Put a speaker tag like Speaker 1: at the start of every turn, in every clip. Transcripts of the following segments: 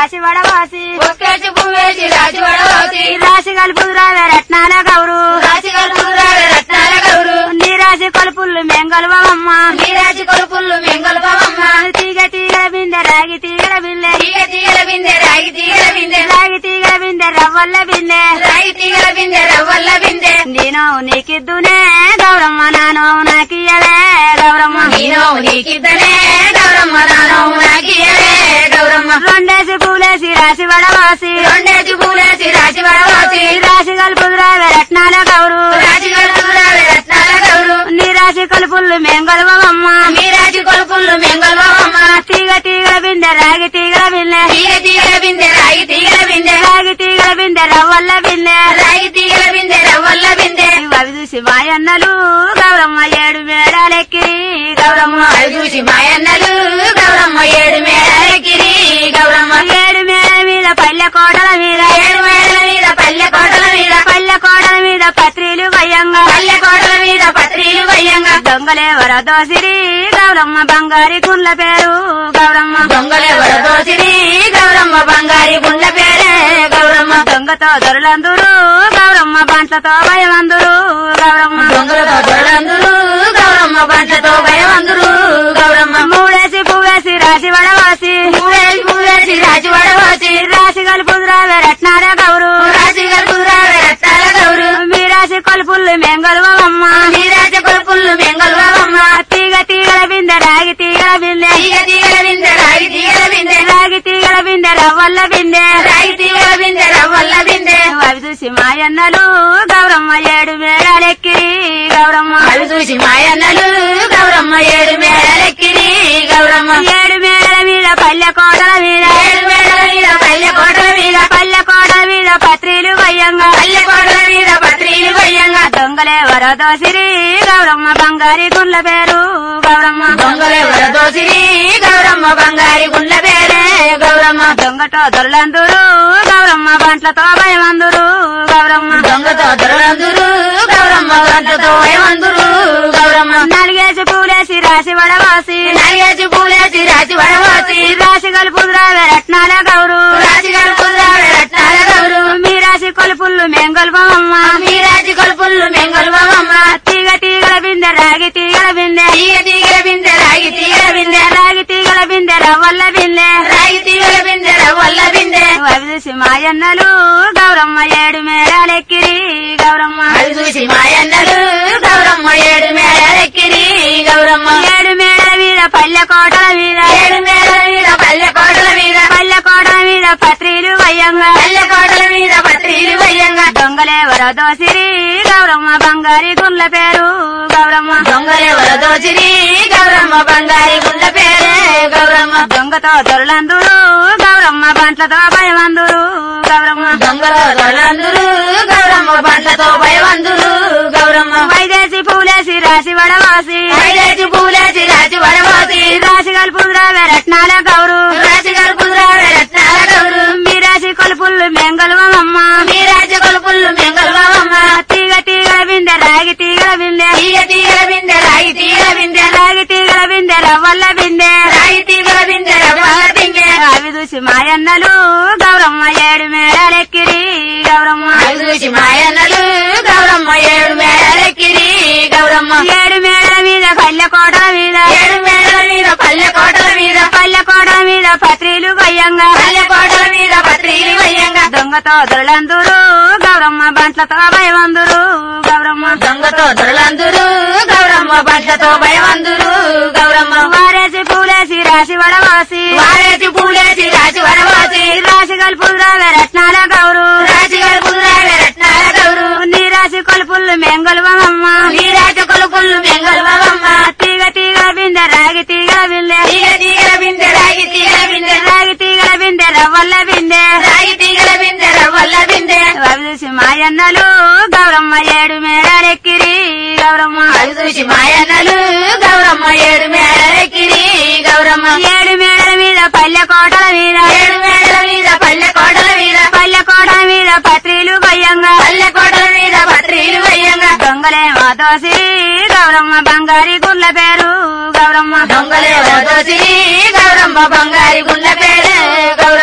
Speaker 1: రాశి వడవాసి
Speaker 2: ఒక్కేసి పువ్వేసి రాసి వడవాసి
Speaker 1: రాశి కలుపురావే రత్నాల గౌరు
Speaker 2: రాసి కలుపురావే రత్నాల గౌరు
Speaker 1: నీ రాశి కొలుపుళ్ళు మెంగలువమ్మ
Speaker 2: నీ రాసి కొలుపుళ్ళు మెంగలువమ్మ
Speaker 1: తీగ తీగ బిందె రాగి తీగల బిల్లె
Speaker 2: తీగ తీగల బిందె రాగి తీగల బిందె
Speaker 1: రాగి తీగల బిందె రవ్వల్ల బిందె
Speaker 2: రాగి తీగల బిందె రవ్వల్ల బిందె
Speaker 1: నేను నీకిద్దునే గౌరమ్మ నానో నాకియవే గౌరమ్మ
Speaker 2: నేను నీకిద్దనే గౌరమ్మ నానో నాకియవే గౌరమ్మ
Speaker 1: రెండేసి పూలేసి రాశి వడవాసి
Speaker 2: రెండేసి పూలేసి రాసి వడవాసి
Speaker 1: రాశి కలుపురావే రత్నాల గౌరు
Speaker 2: రాసి కలుపురావే రత్నాల గౌరు
Speaker 1: నీ రాశి కొలుపుళ్ళు మెంగలువమ్మ
Speaker 2: నీ రాసి కొలుపుళ్ళు మెంగలువమ్మ
Speaker 1: తీగ తీగల బిందె రాగి తీగల బిల్లె
Speaker 2: తీగ తీగల బిందె రాగి తీగల బిందె
Speaker 1: రాగి తీగల బిందె రవ్వల్ల బిల్లె
Speaker 2: రాగి తీగల బిందె రవ్వల్ల బిందె
Speaker 1: అవి చూసి మాయన్నలు గౌరమ్మ ఏడు మేడాలెక్కి గౌరమ్మ
Speaker 2: అవి చూసి మాయన్నలు గౌరమ్మ ఏడు మేడలెక్కిరి గౌరమ్మ
Speaker 1: ఏడు మేడ మీద పల్లె కోటల మీద
Speaker 2: ఏడు మేడల మీద పల్లె కోటల మీద
Speaker 1: పల్లె కోటల మీద పత్రిలు వయ్యంగా
Speaker 2: పల్లె కోటల మీద పత్రిలు వయ్యంగా
Speaker 1: దొంగలేవర దోసిరి గౌరమ్మ బంగారి గుండ్ల పేరు గౌరమ్మ
Speaker 2: దొంగలెవర దోసిరి గౌరమ్మ బంగారి గుండ్ల పేరే గౌరమ్మ
Speaker 1: దొంగతో దొరలందురు గౌరమ్మ బంట్లతో భయమందురు గౌరమ్మ
Speaker 2: దొంగలతో దొరలందురు గౌరమ్మ బంట్లతో భయమందురు గౌరమ్మ
Speaker 1: మూడేసి పువ్వేసి రాశి వడవాసి
Speaker 2: మూడేసి పువ్వేసి రాసి వడవాసి
Speaker 1: రాశి కలుపురావే రత్నాల గౌరు
Speaker 2: రాసి కలుపురావే రత్నాల గౌరు
Speaker 1: మీ రాశి కొలుపుళ్ళు మెంగలువమ్మ
Speaker 2: నీ రాసి కొలుపుళ్ళు మెంగలువమ్మ
Speaker 1: తీగ తీగల బిందె రాగి తీగల బిందె
Speaker 2: తీగ తీగల బిందె రాగి తీగల బిందె
Speaker 1: రాగి తీగల బిందె రవ్వల్ల బిందె
Speaker 2: రాగి తీగల బిందె రవ్వల్ల బిందె
Speaker 1: అవి చూసి మాయన్నలు గౌరమ్మ ఏడు మేడాలెక్కిరి గౌరమ్మ
Speaker 2: అవి చూసి మాయన్నలు గౌరమ్మ ఏడు మేడలెక్కిరి గౌరమ్మ
Speaker 1: ఏడు మేడల మీద పల్లె కోటల మీద
Speaker 2: ఏడు మేడల మీద పల్లె కోటల మీద
Speaker 1: పల్లె కోటల మీద పత్రిలు వయ్యంగా
Speaker 2: పల్లె కోటల మీద పత్రిలు వయ్యంగా
Speaker 1: దొంగలేవర దోసిరి గౌరమ్మ బంగారి గుండ్ల పేరు గౌరమ్మ
Speaker 2: దొంగలెవర దోసిరి గౌరమ్మ బంగారి గుండ్ల పేరే గౌరమ్మ
Speaker 1: దొంగతో దొరలందురు గౌరమ్మ బంట్లతో భయమందురు గౌరమ్మ
Speaker 2: దొంగతో దొరలందురు గౌరమ్మ గంటతో భయమందురు గౌరమ్మ
Speaker 1: నాలుగేసి పూలేసి రాశి వడవాసి
Speaker 2: నాగేసి పూలేసి రాసి వడవాసి
Speaker 1: రాశి కలుపురావే రత్నాల గౌరు
Speaker 2: రాసి కలుపురావే రత్నాల గౌరు
Speaker 1: మీ రాశి కొలుపుళ్ళు మెంగలువమ్మ
Speaker 2: మీ రాసి కొలుపుళ్ళు మెంగలువమ్మ
Speaker 1: తీగ తీగల బిందె రాగి తీగల బిందె
Speaker 2: తీగ తీగల బిందె రాగి తీగల బిందె
Speaker 1: రాగి తీగల బిందె రవ్వల్ల బిందె
Speaker 2: రాగి తీగల బిందె రవ్వల్ల బిందె
Speaker 1: అవి చూసి మాయన్నలు గౌరమ్మ ఏడు మేడాలెక్కిరి గౌరమ్మ
Speaker 2: అది చూసి మాయన్నలు గౌరమ్మ ఏడు మేడలెక్కిరి గౌరమ్మ
Speaker 1: ఏడు మేడల మీద పల్లె కోటల మీద
Speaker 2: ఏడు మేడల మీద పల్లె కోటల మీద
Speaker 1: పల్లె కోటల మీద పత్రిలు వయ్యంగా
Speaker 2: పల్లె కోటల మీద పత్రిలు వయ్యంగా
Speaker 1: దొంగలేవర దోసిరి గౌరమ్మ బంగారి గుండ్ల పేరు గౌరమ్మ
Speaker 2: దొంగలెవర దోచిరి గౌరమ్మ బంగారి గుండ్ల పేరే గౌరమ్మ
Speaker 1: దొంగతో దొరలందురు గౌరమ్మ బంట్లతో భయమందురు గౌరమ్మ
Speaker 2: దొంగలో దొరలందురు గౌరమ్మ బండ్లతో భయవందురు గౌరమ్మ
Speaker 1: వైదేసి పూలేసి రాశి వడవాసి
Speaker 2: ఐదేసి పూలేసి రాసి వడవాసి
Speaker 1: రాశి కలుపురావే రత్నాల గౌరు
Speaker 2: రాసి కలుపురావే రత్నాల గౌరు
Speaker 1: మీ రాశి కొలుపుళ్ళు మెంగలువమ్మ
Speaker 2: మీ రాజ కొలుపుళ్ళు మెంగలువమ్మ
Speaker 1: తీగ తీగల బిందె రాగి తీగల బిందె
Speaker 2: తీగ తీగల బిందె రాగి తీగల బిందె
Speaker 1: రాగి తీగల బిందె రవ్వల్ల బిందె
Speaker 2: రాగి తీగల బిందె రవ్వల బిందె
Speaker 1: అవి చూసి మాయన్నలు గౌరమ్మ ఏడు మేడాలెక్కిరి గౌరమ్మ
Speaker 2: అవి చూసి మాయన్నలు గౌరమ్మ ఏడు మేడలెక్కిరి గౌరమ్మ
Speaker 1: ఏడు మేడల మీద పల్లె కోటల మీద
Speaker 2: ఏడు మేడల మీద పల్లె కోటల మీద
Speaker 1: పల్లె కోటల మీద పత్రిలు వయ్యంగా
Speaker 2: పల్లె కోటల మీద పత్రిలు వయ్యంగా
Speaker 1: దొంగతో దొరలందురు గౌరమ్మ బంట్లతో భయమందురు గౌరమ్మ
Speaker 2: దొంగతో దొరలందురు గౌరమ్మ బండ్లతో భయవందురు గౌరమ్మ
Speaker 1: వారేసి పూలేసి రాశి వడవాసి
Speaker 2: వారేసి పూలేసి రాసి వడవాసి
Speaker 1: రాశి కలుపురావే రత్నాల గౌరు
Speaker 2: రాసి కలుపురావే రత్నాల గౌరు
Speaker 1: నీ రాశి కొలుపుళ్ళు మెంగలువమ్మ
Speaker 2: నీ రాజు కొలుపుళ్ళు మెంగలువమ్మ
Speaker 1: తీగ తీగల బిందె రాగి తీగల బిందె
Speaker 2: తీగ తీగల బిందె రాగి తీగల బిందె
Speaker 1: రాగి తీగల బిందె రవ్వల్ల బిందె
Speaker 2: రాగి తీగల బిందె రవ్వల్ల బిందె
Speaker 1: అవి చూసి మాయన్నలు గౌరమ్మ ఏడు మేడాలెక్కిరి గౌరమ్మ
Speaker 2: అది చూసి మాయన్నలు గౌరమ్మ ఏడు మేడలెక్కిరి గౌరమ్మ
Speaker 1: ఏడు మేడల మీద పల్లె కోటల మీద
Speaker 2: ఏడు మేడల మీద పల్లె కోటల మీద
Speaker 1: పల్లె కోటల మీద పత్రిలు వయ్యంగా
Speaker 2: పల్లె కోటల మీద పత్రిలు వయ్యంగా
Speaker 1: దొంగలేమో దోసి గౌరమ్మ బంగారి గుండ్ల పేరు గౌరమ్మ
Speaker 2: దొంగలే దోసిరి గౌరమ్మ బంగారి గుండ్ల పేరే గౌరమ్మ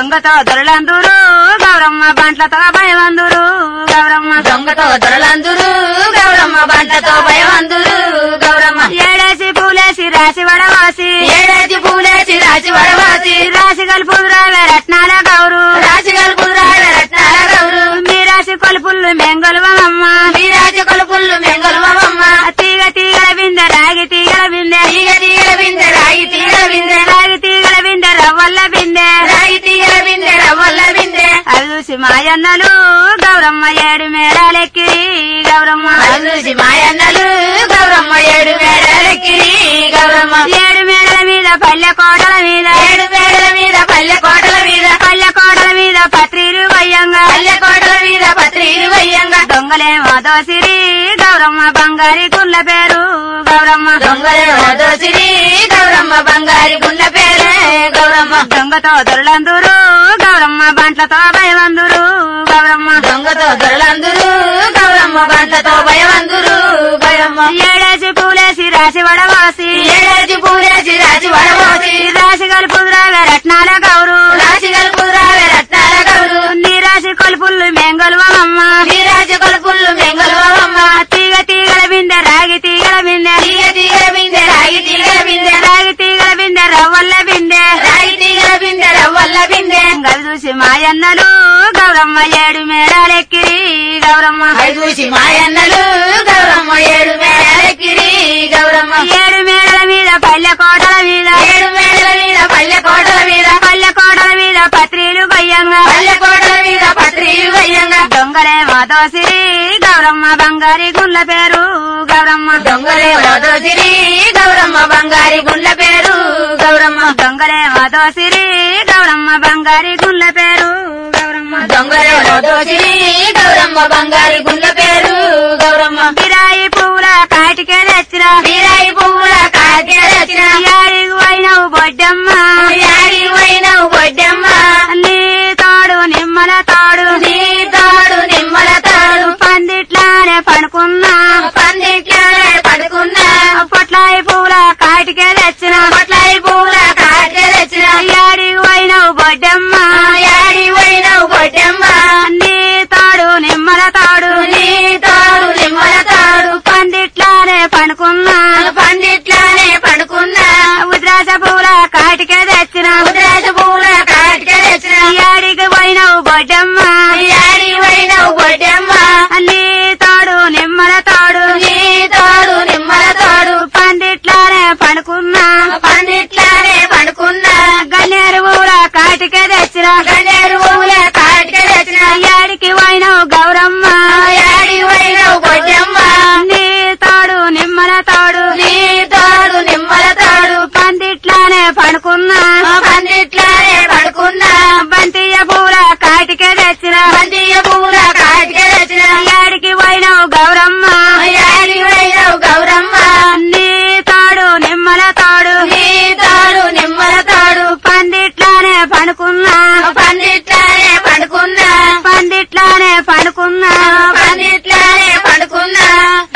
Speaker 1: దొంగతో దొరలందురు గౌరమ్మ బంట్లతో భయవందురు గౌరమ్మ
Speaker 2: దొంగతో దొరలందురు గౌరమ్మ బంటతో భయవందురు గౌరమ్మ
Speaker 1: ఏడేసి పూలేసి రాసి వడవాసి
Speaker 2: ఏడేసి పూలేసి రాసి వడవాసి
Speaker 1: రాసి కలుపురావే రత్నాల గౌరు
Speaker 2: రాసి కలుపురాల రత్నాల గౌరు
Speaker 1: మీ రాసి కొలుపుల్లు మెంగొలువమ్మ
Speaker 2: మీరాజ కొలుపుల్లు మెంగొలువమ్మ
Speaker 1: తీగ తీగల బిందె రాగి తీగల బిందె
Speaker 2: తీగ తీగల బిందె రాగి తీగల బిందె
Speaker 1: రాగి తీగల బిందె రవ్వల్ల బిందె
Speaker 2: రాగి తీగల బిందె రవ్వల్ల బిందె
Speaker 1: అది చూసి మాయన్నలు గౌరమ్మ ఏడు మేడాలెక్కి గౌరమ్మ
Speaker 2: చూసి మాయన్నలు గౌరమ్మ ఏడు మేడలెక్కిరి గౌరమ్మ
Speaker 1: ఏడు మేడల మీద పల్లె కోటల మీద
Speaker 2: ఏడు మేడల మీద పల్లె కోటల మీద
Speaker 1: పల్లె కోటల మీద పత్రిలు వయ్యంగా
Speaker 2: పల్లె కోటల మీద పత్రిలు వయ్యంగా
Speaker 1: దొంగలేమో దోసిరి గౌరమ్మ బంగారి గుళ్ళ పేరు గౌరమ్మ
Speaker 2: దొంగలే దోసిరి గౌరమ్మ బంగారి గుండ్ల పేరే గౌరమ్మ
Speaker 1: దొంగతో దొరలందురు గౌరమ్మ బంట్లతో భయవందురు గౌరమ్మ
Speaker 2: దొంగతో దొరలందురు గౌరమ్మ బంటతో భయవందురు గౌరమ్మ
Speaker 1: ఏడేసి పూలేసి రాసి వడవాసి
Speaker 2: ఏడేసి పూలేసి రాసి వడబోసి
Speaker 1: రాసి కలుపురావే రత్నాల గౌరు
Speaker 2: రాసి కలుపురావే రత్నాల గౌరు
Speaker 1: నీ రాసి కొలుపుల్లు మెంగొలువమ్మ
Speaker 2: మీరాజ కొలుపుల్లు మెంగొలువమ్మ
Speaker 1: తీగ తీగల బిందె రాగి తీగల బిందె
Speaker 2: తీగ తీగల బిందె రాగి తీగల బిందె
Speaker 1: రాగి తీగల బిందె రవ్వల్ల బిందె
Speaker 2: రాగి తీగల బిందె రవ్వల్ల బిందె
Speaker 1: గవి చూసి మాయన్నలు గౌరమ్మ ఏడు మేడాలెక్కి గౌరమ్మ
Speaker 2: అవి చూసి మాయన్నలు గౌరమ్మ ఏడు మేడలెక్కిరి గౌరమ్మ
Speaker 1: ఏడు మేడల మీద పల్లె కోటల మీద
Speaker 2: ఏడు మేడల మీద పల్లె కోటల మీద
Speaker 1: పల్లె కోటల మీద పత్రిలు గొయ్యంగా
Speaker 2: పల్లె కోటల మీద పత్రిలు వయ్యంగా
Speaker 1: దొంగలేమో దోసిరి గౌరమ్మ బంగారి గుళ్ళ పేరు గౌరమ్మ
Speaker 2: దొంగలే దోసిరి గౌరమ్మ బంగారి గుండ్ల పేరు గౌరమ్మ
Speaker 1: దొంగలేమో దోసిరి గౌరమ్మ బంగారి గుళ్ళ పేరు గౌరమ్మ
Speaker 2: దొంగలే దోసిరి గౌరమ్మ బంగారి గుండ్ల పేరు గౌరమ్మ
Speaker 1: కిరాయి పువ్వుల కాటికే తెచ్చిన
Speaker 2: వీరాయి పువ్వుల కాకే రచిన
Speaker 1: యాడికి పోయినవు బొడ్డమ్మ
Speaker 2: యాడి పోయినవు బొడ్డమ్మ
Speaker 1: నీ తాడు నిమ్మల తాడు
Speaker 2: నీ తాడు నిమ్మల తాడు
Speaker 1: పందిట్లానే పడుకున్నా
Speaker 2: పందిట్లోనే పడుకున్నా
Speaker 1: పొట్లాయి పూల కాటికే తెచ్చిన
Speaker 2: పొట్లాయి పువ్వుల కాకే రచిన
Speaker 1: యాడికి పోయినవు బొడ్డమ్మ
Speaker 2: యాడి పోయినవు బొడ్డమ్మ
Speaker 1: నీ తాడు నిమ్మల తాడు
Speaker 2: నీ తాడు నిమ్మల తాడు
Speaker 1: పందిట్లానే పడుకున్నా
Speaker 2: పందిట్లోనే పడుకున్నా
Speaker 1: ఉద్రాస పూల కాటికే తెచ్చిన
Speaker 2: ఉద్రాజ పువ్వుల కాకే రచిన
Speaker 1: యాడికి పోయినవు బొడ్డమ్మ
Speaker 2: యాడి పోయినవు బొడ్డమ్మ
Speaker 1: నీ తాడు నిమ్మల తాడు
Speaker 2: నీ తాడు నిమ్మల తాడు
Speaker 1: పందిట్లానే పడుకున్నా
Speaker 2: పందిట్లోనే పడుకున్నా
Speaker 1: గన్నేరు పూల కాటికే తెచ్చిన
Speaker 2: గన్నేరు పువ్వుల కాకే రచిన
Speaker 1: యాడికి పోయినవు గౌరమ్మ
Speaker 2: యాడి పోయినవు బొడ్డమ్మ
Speaker 1: నీ తాడు నిమ్మల తాడు
Speaker 2: నీ తాడు నిమ్మల తాడు
Speaker 1: పందిట్లానే పడుకున్నా
Speaker 2: పందిట్లోనే పడుకున్నా
Speaker 1: బంతియ్య పూల కాటికే తెచ్చిన
Speaker 2: బంతియ పువ్వుల కాకే రచిన
Speaker 1: యాడికి పోయినవు గౌరమ్మ
Speaker 2: యాడి పోయినవు గౌరమ్మ
Speaker 1: నీ తాడు నిమ్మల తాడు
Speaker 2: నీ తాడు నిమ్మల తాడు
Speaker 1: పందిట్లానే పడుకున్నా
Speaker 2: పందిట్లోనే పడుకున్నా
Speaker 1: పందిట్లానే పడుకున్నా
Speaker 2: పందిట్లోనే పడుకున్నా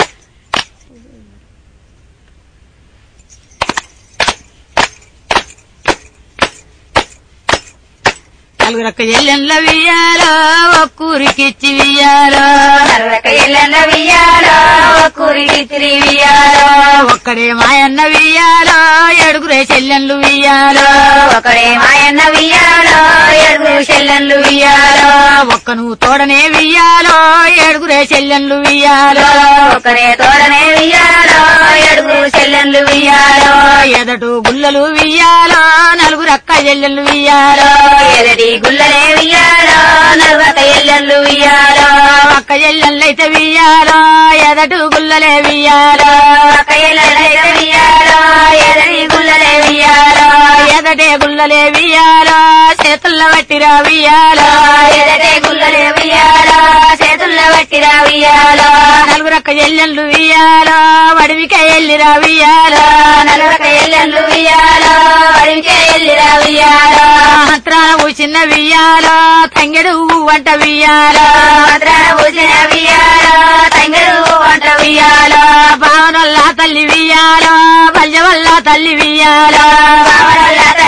Speaker 1: నలుగురక్క ఎల్లెన్ల వియ్యాలో ఒక్కూరికిచ్చి వియ్యాలో
Speaker 2: నరక ఎల్లన్న వియ్యాలో కూరికి వియ్యాలో
Speaker 1: ఒక్కడే మాయన్న వియ్యాలో ఏడుగురే చెల్లెన్లు వియ్యాలో
Speaker 2: ఒకడే మాయన్న వియ్యాలో ఏడుగురు చెల్లెన్లు వియ్యాలో
Speaker 1: ఒక్కను తోడనే వియ్యాలో ఏడుగురే చెల్లెన్లు వియ్యాలో
Speaker 2: ఒకరే తోడనే వియ్యాలో ఏడుగురు చెల్లెన్లు వియ్యాలో
Speaker 1: ఎదటు గుల్లలు వియ్యాలో నలుగురక్క చెల్లెన్లు వియ్యాలో
Speaker 2: ఎదటి గుల్లనే వియ్యాలో నలుగక ఎల్లెన్లు వియ్యాలో
Speaker 1: అక్క చెల్లెళ్ళైతే వియ్యాలో ఎదటు గుల్లలే వియ్యాలో
Speaker 2: ఒక ఎల్లెనైతే వియ్యాలో ఎదటి గుల్లనే వియ్యాలో
Speaker 1: ఎదటే గుల్లలే వియ్యాలో చేతుల్లో వట్టిరా వియ్యాలో
Speaker 2: ఎదటే గుల్లనే వియ్యాలో చేతుల్లో పట్టిరా వియ్యాలో
Speaker 1: నలుగురక్క చెల్లెన్లు వియ్యాలో వడివికే ఎల్లిరా వియ్యాలో
Speaker 2: నలుగక ఎల్లెన్లు వియ్యాలో అడిగే ఎల్లిరా వియ్యాలో
Speaker 1: మాత్రాన చిన్న వియ్యాలో తంగెడు వంట వియ్యాలో
Speaker 2: భద్రాన పూసిన వియ్యాలో తంగడు వంట వియ్యాలో
Speaker 1: భావనల్లా తల్లి వియ్యాలో బల్య వల్ల తల్లి వియ్యాలో
Speaker 2: బావనల్ల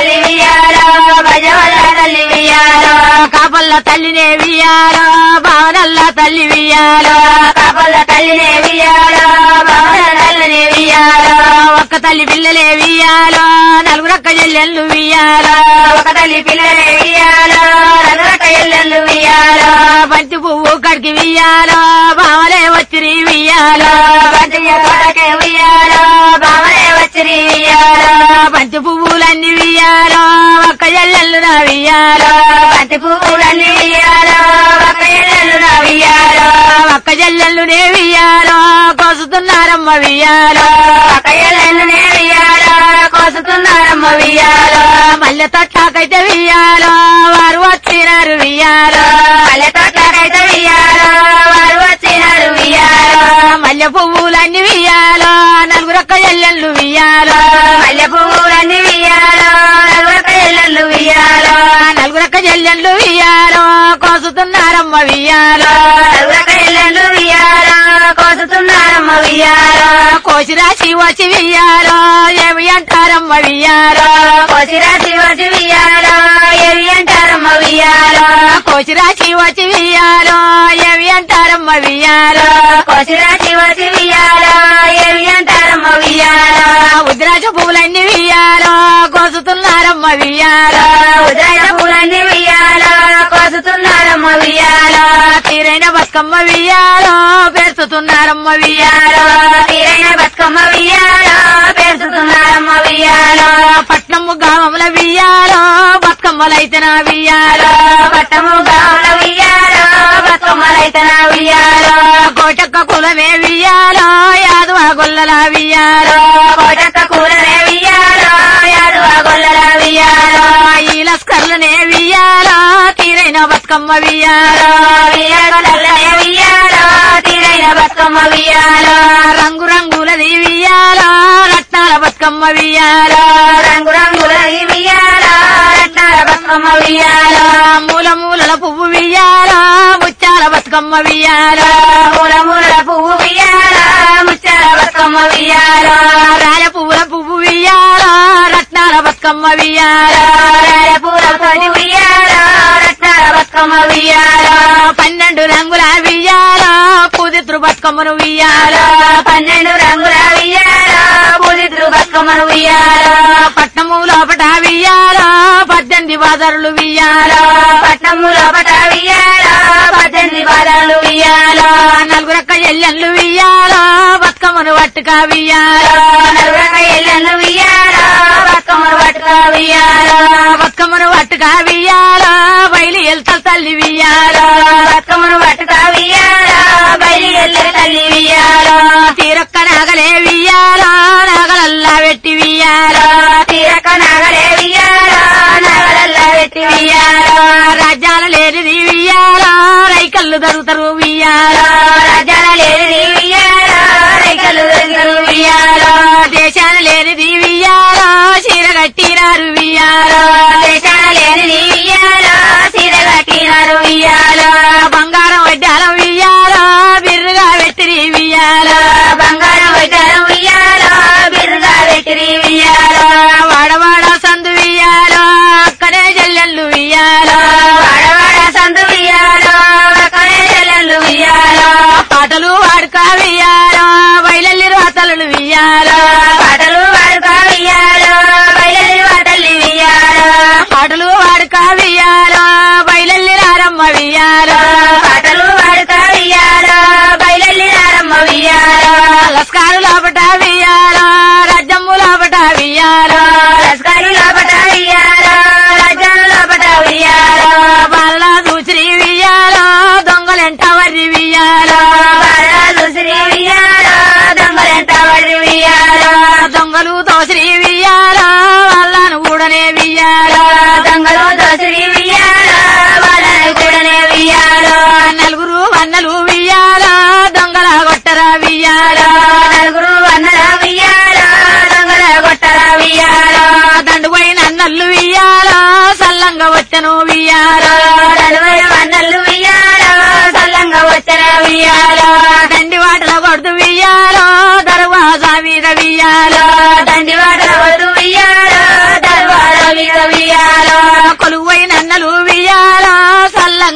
Speaker 2: తల్లి వియాలో బజవల్ల తల్లి వియాలో
Speaker 1: కాపల్ల తల్లినే వియాలో భావనల్ల తల్లి వియాలో
Speaker 2: కాపల్ల తల్లినే వియాలో భవన తల్లినే వియాలో
Speaker 1: ఒక్క తల్లి పిల్లలే వియాలో నలుగురక్క చెల్లెళ్ళు వియాలో
Speaker 2: ఒక తల్లి పిల్లలే వియాలో నలుగురక్క ఎల్లెళ్ళు వియాలో
Speaker 1: బంతి పువ్వు కడికి వియాలో భావలే వచ్చిరి వియాలో
Speaker 2: బంతియ కొడకే వియాలో భావనే వచ్చిరి వియాలో
Speaker 1: బంతి పువ్వులన్నీ వియాలో ఒక్క చెల్లెళ్ళు నా వియాలో
Speaker 2: బంతి పువ్వులన్నీ వియాలో ఒక ఎల్లెళ్ళు నా వియాలో
Speaker 1: ఒక్క చెల్లెళ్ళునే వియాలో కోసుతున్నారమ్మ వియాలో
Speaker 2: ఒక ఎల్లెళ్ళునే వియాలో కోసుతున్నారమ్మ వియాలో
Speaker 1: మల్లె తొట్లాకైతే వియాలో వారు వచ్చినారు వియాలో
Speaker 2: మల్లె తోటకైతే వియాలో వారు వచ్చినారు వియాలో
Speaker 1: మల్లె పువ్వులన్నీ వియాలో నలుగురొక్క ఎల్లెళ్ళు వియాలో
Speaker 2: మల్లె పువ్వులన్నీ వియాలో నలుగురొక్క ఎల్లెళ్ళు వియాలో
Speaker 1: నలుగురొక్క చెల్లెళ్ళు వియాలో కోసుతున్నారమ్మ వియాలో
Speaker 2: నలుగురొక్క ఎల్లెళ్ళు వియాలో కోసుతున్నారమ్మ వియాలో
Speaker 1: కోసిరాశి వచ్చి వియాలో ఏమి అంటారమ్మ వియాలో
Speaker 2: కోసిరాశి వచ్చి వియాలో ఏవి అంటారమ్మ వియాలో
Speaker 1: కోసిరాశి వచ్చి వియాలో ఏమి అంటారమ్మ వియాలో
Speaker 2: కోసిరాశి వచ్చి వియాలో ఏవి అంటారమ్మ వియాలో
Speaker 1: ఉద్రాజ పువ్వులన్నీ వియాలో కోసుతున్నారమ్మ వియాలో
Speaker 2: ఉదయ పూలన్నీ వియాలో కోసుతున్నారమ్మ వియాలో
Speaker 1: తీరైన బతుకమ్మ వియాలో పేర్చుతున్నారమ్మ వియాలో
Speaker 2: తీరైన బతుకమ్మ వియాలో పేర్చుతున్నారమ్మ వియాలో
Speaker 1: పట్నము గ్రామముల వియాలో బతుకమ్మలైతే నా వియాలో
Speaker 2: పట్టము గావుల వియాలో బతుకమ్మలైతే నా వియాలో
Speaker 1: కోటక్క కులమే వియాలో యాదవ గొల్లల వియాలో
Speaker 2: కోటక్క కూలనే వియాలో యాదువ గొల్లల వియాలో
Speaker 1: ఈ లస్కర్లనే వియాలో తీరైన బతుకమ్మ వియాలో
Speaker 2: వియాలో నల్లనే వియాలో తీరైన బతుకమ్మ వియాలో
Speaker 1: రంగు రంగులది వియాలో రత్నాల బతుకమ్మ వియాలో
Speaker 2: రంగు రంగుల వియాలో రత్నాల బతుకమ్మ వియాలో
Speaker 1: మూల మూలల పువ్వు వియాలో ముత్యాల బతుకమ్మ వియాలో
Speaker 2: మూల మూల పువ్వు వియాలో ముచ్చాల బతుకమ్మ వియాలో
Speaker 1: రాయ పువ్వుల పువ్వు వియాలో రత్నాల బతుకమ్మ వియాలో
Speaker 2: పూల తోటి వియాలో రత్నాల బతుకమ్మ వియాలో
Speaker 1: 12 రంగుల వియాలో పూదిత్రు బతుకమ్మను వియాలో
Speaker 2: 12 రంగుల వియాలో పూజిత్రు బతుకమ్మను వియాలో
Speaker 1: పట్నము లోపట వియాలో 18 బాదరులు వియాలో
Speaker 2: పట్నము లోపట వియాలో 18 బాధలు వియాలో
Speaker 1: నలుగురక్క ఎల్లెళ్ళు వియాలో బతుకమ్మను పట్టుక వియాలో
Speaker 2: నలుగురక ఎల్లెళ్ళు వియాలో బతుకమ్మను పట్టుక వియాలో
Speaker 1: బతుకమ్మను పట్టుక వియాలో బయలు వెళ్తా తల్లి వియాలో
Speaker 2: బతుకమ్మను పట్టుక వియాలో బయలు ఎల్లె తల్లి వియాలో
Speaker 1: తీరొక్క నాగలే వియాలో నాగలల్లా పెట్టి వియాలో
Speaker 2: తీరక నాగలే వియాలో నగలల్లా పెట్టి వియాలో
Speaker 1: రాజ్యాల లేనిది వియాలో రైకల్లు దొరుకుతారు వియాలో
Speaker 2: రాజ్యాల లేనిది వియాలో రైకలు దొరికలు వియాలో
Speaker 1: దేశాన లేనిది వియాలో చీర కట్టినారు వియాలో
Speaker 2: దేశాల లేనిది వియాలో చీర కట్టినారు వియాలో
Speaker 1: బంగారం వడ్డాలం వియాలో బిర్రుగా పెట్టిరి వియాలో
Speaker 2: బంగారం వడ్డారం వియాలో బిర్రుగా పెట్టిరి వియాలో
Speaker 1: వాడవాడ సందు వియాలో అక్కడే చెల్లెళ్ళు వియాలో
Speaker 2: వాడవాడ సందు వియాలో అక్కడే చెల్లెళ్ళు వియాలో
Speaker 1: పాటలు వాడుక వియాలో బయలల్లి రాతలు వియాలో
Speaker 2: పాటలు వాడుక వియాలో బయలు వాటల్లి వియాలో
Speaker 1: పాటలు వాడుక వియాలో బయలల్లి రారమ్మ వియాలో
Speaker 2: పాటలు వాడుక వియాలో బయలల్లి రారమ్మ వియాలో
Speaker 1: లస్కారు లోపట వియాలో రాజ్యము లోపట వియాలో
Speaker 2: లస్కరు లోపట వియాలో రాజ్యాలు లోపట వియాలో
Speaker 1: బాల దూసిరి వియాలో దొంగలెంట వర్రి వియాలో
Speaker 2: బాలాలు శ్రీ వియాలో దొంగలెంట వడి వియాలో
Speaker 1: దొంగలు దోసిరి వియాలో వాళ్ళను కూడనే వియాలో
Speaker 2: దొంగలు దోసిరి వియాలో వాళ్ళని కూడనే వియాలో
Speaker 1: నలుగురు వన్నలు వియాలో దొంగల కొట్టరా వియాలో
Speaker 2: నలుగురు వన్నల వియాలో దొంగల కొట్టర వియాలో
Speaker 1: దండుపోయి నన్నల్లు వియాలో సల్లంగా వచ్చను వియాలో
Speaker 2: నలుగురు వన్నలు వియాలో సల్లంగా వచ్చర వియాలో
Speaker 1: దండి వాటల కొడుతు వియాలో దర్వాజా మీద వియాలో
Speaker 2: దండి వాటల వద్దు వియాలో దర్వాల మీద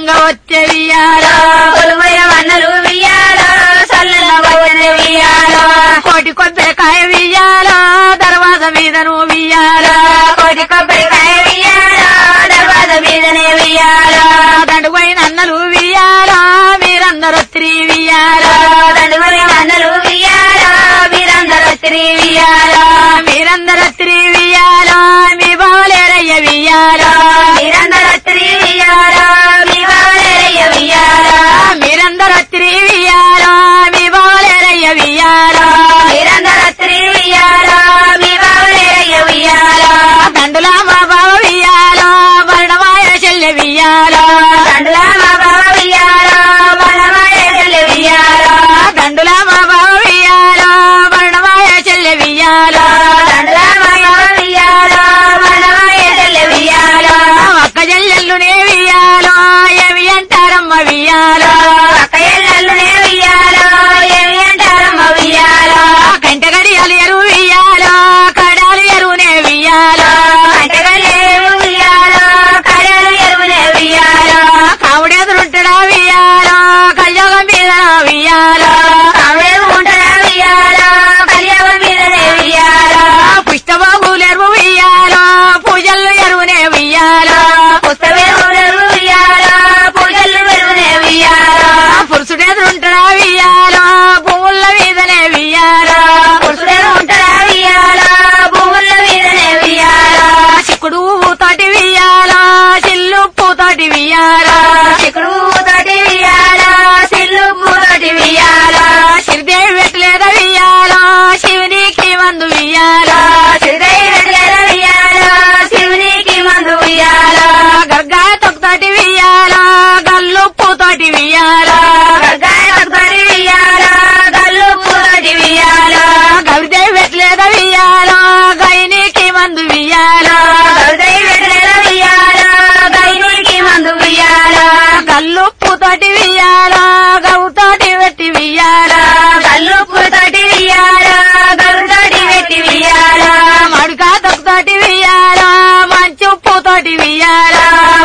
Speaker 1: సల్లంగా వచ్చే వియాలో
Speaker 2: కొలువయ వన్నలు వియాలో సల్లంగా వచ్చే వియాలో
Speaker 1: కోటి కొబ్బరికాయ వియాలో దర్వాజ మీదను వియాలో
Speaker 2: కోటి కొబ్బరికాయ వియాలో దర్వాజ మీదనే వియాలో
Speaker 1: దండుపోయిన అన్నలు వియాలో మీరందరూ స్త్రీ వియాలో
Speaker 2: దండుపోయిన అన్నలు వియాలో మీరందరూ స్త్రీ వియాలో
Speaker 1: మీరందరూ స్త్రీ వియాలో మీ బావలేరయ్య వియాలో
Speaker 2: మీరందరూ స్త్రీ వియాలో మీ బావలేరయ్య వియాలో
Speaker 1: మీరందరూ స్త్రీ వియాలో మీ బావలేరయ్య వియాలో
Speaker 2: మీరందరూ స్త్రీ వియాలో మీ బావలేరయ్య వియాలో
Speaker 1: దండులా మా బావ వియాలో మరణమాయ చెల్లె వియాలో
Speaker 2: దండులా మా బావ వియాలో మరణమాయ చెల్లె వియాలో
Speaker 1: దండులా మా బావ వియాలో మరణమాయ చెల్లె వియాలో
Speaker 2: దండులా మా బావ వియాలో మరణమాయ చెల్లె వియాలో
Speaker 1: ఒక్క చెల్లెల్లునే వియాలో ఏమి అంటారమ్మ వియాలో
Speaker 2: అక్కయ్యల్లునే వియాలో ఏమి అంటారమ్మ వియాలో
Speaker 1: కంటగడి అలియరు వియాలో కడాలు ఎరువునే వియాలో
Speaker 2: అంటగలేవు వియాలో కడలు ఎరువునే వియాలో
Speaker 1: కావుడెదురుంటడా వియాలో కళ్యోగం మీద వియాలో
Speaker 2: కావేవు ఉంటడా వియాలో కళ్యాణం మీదనే వియాలో
Speaker 1: పుష్టబాబులెరువు వియాలో పూజలు ఎరువునే వియాలో
Speaker 2: పుస్తవేవులెరువు వియాలో పూజలు ఎరువునే వియాలో
Speaker 1: పురుషుడెదురుంటడా వియాలో భూముల మీదనే వియాలో
Speaker 2: పురుషుడేమో ఉంటడా వియాలో భూముల మీదనే వియాలో
Speaker 1: చిక్కుడు తోటి వియాలో చిల్లు పూతోటి వియాలో
Speaker 2: చిక్కుడు తోటి వియాలో సిల్లు పూతోటి వియాలో
Speaker 1: శ్రీదేవి పెట్టలేద వియాలో శివునికి మందు వియాలో
Speaker 2: శ్రీదైవ వియాలో శివునికి మందు వియాలో
Speaker 1: గర్గా తొక్కుతోటి వియాలో గల్లు పూతోటి వియాలో
Speaker 2: గర్గాయతోటి వియాలో గల్లు పూతోటి వియాలో
Speaker 1: గవిదేవి పెట్టలేద వియాలో గైనికి మందు వియాలో
Speaker 2: గరుదైవ వియాలో గైనికి మందు వియాలో
Speaker 1: గల్లు పూతోటి వియాలో గవుతోటి పెట్టి వియాలో
Speaker 2: గల్లు పూతోటి వియాలో గరుతోటి పెట్టి వియాలో
Speaker 1: మడుకా తొక్కుతోటి వియాలో మంచు పూతోటి వియాలో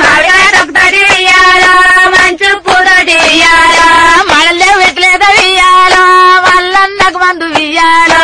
Speaker 2: మడగతోటి వియాలో మంచు పూతోటి వియాలో
Speaker 1: మడలే పెట్టలేద వియాలో మల్లన్నకు మందు వియాలో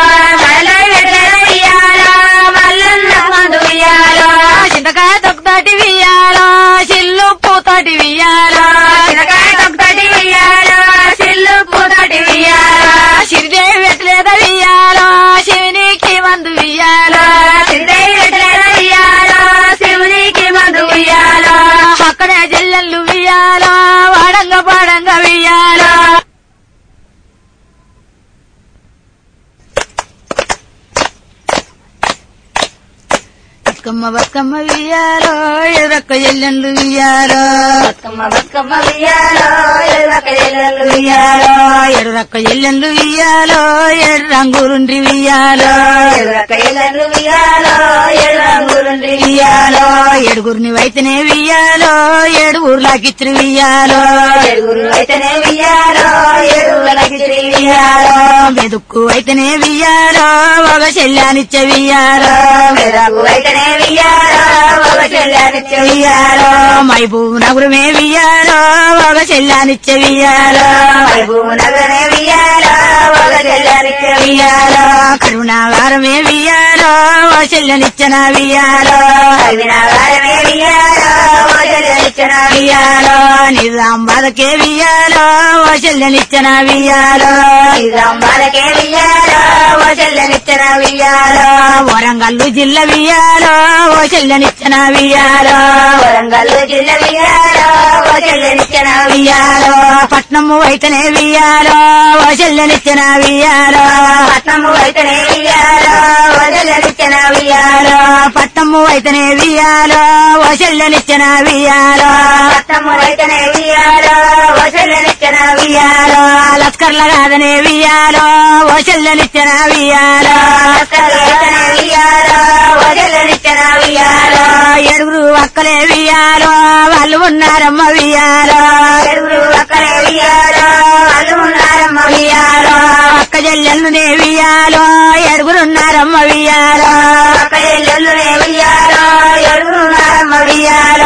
Speaker 2: వియాలో మల్లన్న మందు వియాలో
Speaker 1: చింతకాయ తొక్కుతోటి వియాలో చిల్లు పూతోటి వియాలో
Speaker 2: చిరకాయ తొక్కటి వియాలో సిల్లు పూతోటి వియాలో
Speaker 1: శ్రీదేవి పెట్టలేద వియాలో శివునికి మందు వియాలో
Speaker 2: శ్రీదైవ వియాలో శివునికి మందు వియాలో
Speaker 1: అక్కడే జల్లెళ్ళు వియాలో వాడంగా పాడంగా వియాలో బతుకమ్మ బతుకమ్మ వియాలో ఎర్రక్క జల్లెళ్ళు వియాలో
Speaker 2: బతుకమ్మ బతుకమ్మ వియాలో ఎర్రక ఎల్లలు వియాలో
Speaker 1: ఎర్రక్క జల్లెళ్ళు వియాలో ఎర్రంగురుండ్రి వియాలో
Speaker 2: ఎర్రక ఎల్లలు వియాలో ఎర్రంగురుండి వియాలో
Speaker 1: ఏడుగురిని వైతనే వియాలో ఏడుగురులాకిత్రి వియాలో
Speaker 2: ఏడుగురు అయితేనే వియాలో ఏడుగులకి వియాలో
Speaker 1: మెదుక్కు అయితేనే వియాలో ఒక చెల్లానిచ్చే వియాలో
Speaker 2: మెదకు అయితేనే వియాలో ఒక చెల్లానిచ్చే వియాలో
Speaker 1: మైబూ నగురమే వియాలో ఒక చెల్లానిచ్చే వియాలో
Speaker 2: భూము నగరనే వియాలో ఒక చెల్లానిచ్చే వియాలో
Speaker 1: కరుణావారమే వియాలో ఒక చెల్లనిచ్చిన వియాలో
Speaker 2: అవినాగారమే వియాలో ఒక చెల్లానిచ్చిన వియాలో
Speaker 1: నిజాంబాదకే వియాలో ఒక చెల్లనిచ్చిన వియాలో
Speaker 2: నిజాంబాలకే వియాలో ఒక చెల్లానిచ్చిన వియాలో
Speaker 1: వరంగల్లు జిల్లా వియాలో ఓ చెల్లనిచ్చిన వియాలో
Speaker 2: వరంగల్ జిల్లా వియాలో ఒక చెల్లానిచ్చిన వియాలో
Speaker 1: పట్నము అయితేనే వియాలో ఓ చెల్లనిచ్చిన వియాలో
Speaker 2: పట్నము అయితేనే వియాలో ఒక చెల్లానిచ్చిన వియాలో
Speaker 1: పట్నము అయితేనే వియాలో ఓ చెల్లనిచ్చిన వియాలో
Speaker 2: పట్నము అయితేనే వియాలో ఒక చెల్లానిచ్చిన వియాలో
Speaker 1: లస్కర్ల కాదనే వియాలో ఓ చెల్లనిచ్చిన వియాలో
Speaker 2: అయితేనే వియాలో ఒక చెల్లానిచ్చిన వియాలో
Speaker 1: ఏడుగురు అక్కలే వియాలో వాళ్ళు ఉన్నారమ్మ వియాలో
Speaker 2: ఏడుగురు అక్కడే వియాలో వాళ్ళు ఉన్నారమ్మ వియాలో
Speaker 1: అక్క చెల్లెళ్ళునే వియాలో ఏడుగురున్నారమ్మ వియాలో
Speaker 2: అక్క ఎల్లునే వియాలో ఏడుగురు ఉన్నారమ్మ వియాలో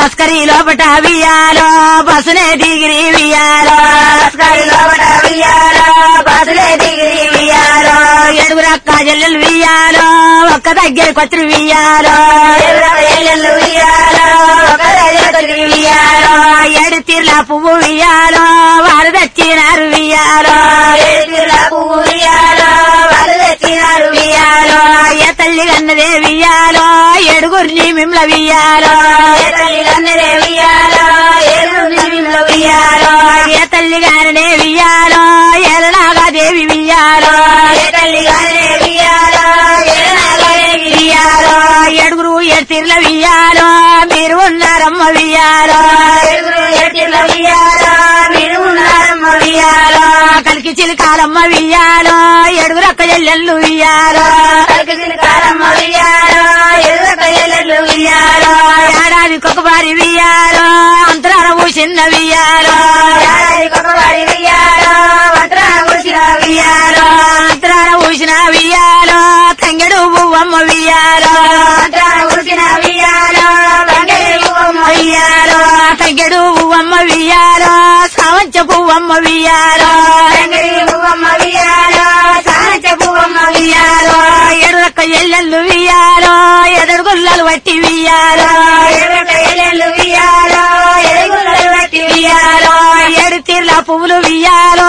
Speaker 1: లస్కరీ లోపట వియాలో బసునే దిగిరి వియాలో
Speaker 2: లస్కరీ లోపట వియాలో బసులే దిగిరి వియాలో
Speaker 1: ఏడుగురక్క చెల్లెలు వియాలో ఒక్క దగ్గరికి వచ్చి వియాలో
Speaker 2: ఎల్లు వియాలో ఒక దగ్గరికి వియాలో
Speaker 1: ఏడు తీర్ల పువ్వు వియాలో వారు తెచ్చినారు వియాలో
Speaker 2: ఏడు తీర్ల పువ్వు వియాలో వాళ్ళు తెచ్చినారు వియాలో
Speaker 1: ఏ తల్లి కన్నదే వియాలో ఏడుగురిని మిమ్ల వియాలో
Speaker 2: ఏ తల్లి కన్నదే వియాలో ఏడుగురిని వియాలో
Speaker 1: ఏ తల్లి గారనే వియాలో ఏలనాగాదేవి వియాలో
Speaker 2: ఏ తల్లి కన్నదే వియాలో ఏడుగురిని వియాలో
Speaker 1: ఏడుగురు ఏడు తీర్ల వియాలో మీరు ఉన్నారమ్మ వియాలో
Speaker 2: ఏడుగురు ఏడు తీర్ల వియాలో మీరు ఉన్నారమ్మ వియాలో
Speaker 1: కలికి చిలకాలమ్మ వియాలో ఏడుగురక్క చెల్లెళ్ళు వియాలో
Speaker 2: కలిసి కాలమ్మ వియాలో ఎదురొక ఎల్లు వియాలో
Speaker 1: ఏడాదికొక వారి వియాలో అంతరాన ఊసిన వియాలో
Speaker 2: ఏడాదికొకవాడి వియాలో వంతరాన కూర్చిన వియాలో
Speaker 1: అంతరాన ఊసిన వియాలో తంగెడు పువ్వమ్మ వియాలో
Speaker 2: వంతరాన కూర్చిన వియాలో బంగళి పువ్వమ్మ
Speaker 1: వియాలో తంగెడు పువ్వమ్మ వియాలో సావంచ పువ్వమ్మ వియాలో
Speaker 2: బంగళి పువ్వమ్మ వియాలో సానచ పువ్వమ్మ వియాలో
Speaker 1: ఏడురక్క ఎల్లెళ్ళు వియాలో ఎదడు గుల్లలు వట్టి వియాలో
Speaker 2: ఎదురొక ఎల్లు వియాలో ఎదుగులు బట్టి వియాలో
Speaker 1: ఏడు తీర్ల పువ్వులు వియాలో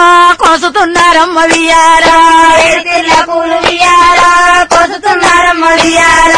Speaker 1: కోసుతున్నారమ్మ వియాలో
Speaker 2: ఏడు తీర్ల పూలు వియాలో కోసుతున్నారమ్మ వియాలో